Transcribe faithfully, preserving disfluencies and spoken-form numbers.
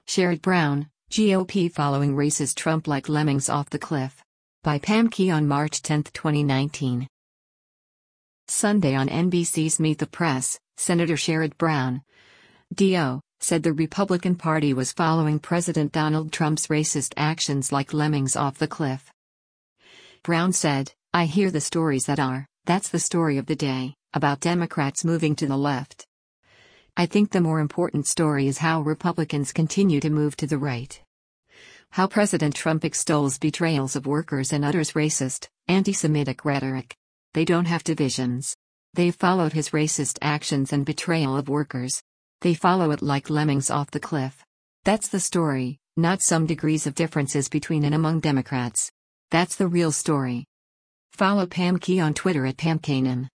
Sherrod Brown, G O P following racist Trump like lemmings off the cliff. By Pam Key on March tenth, twenty nineteen. Sunday on N B C's Meet the Press, Senator Sherrod Brown, D O, said the Republican Party was following President Donald Trump's racist actions like lemmings off the cliff. Brown said, "I hear the stories that are, that's the story of the day, about Democrats moving to the left. I think the more important story is how Republicans continue to move to the right. How President Trump extols betrayals of workers and utters racist, anti-Semitic rhetoric. They don't have divisions. They've followed his racist actions and betrayal of workers. They follow it like lemmings off the cliff. That's the story, not some degrees of differences between and among Democrats. That's the real story." Follow Pam Key on Twitter at Pam Kanan.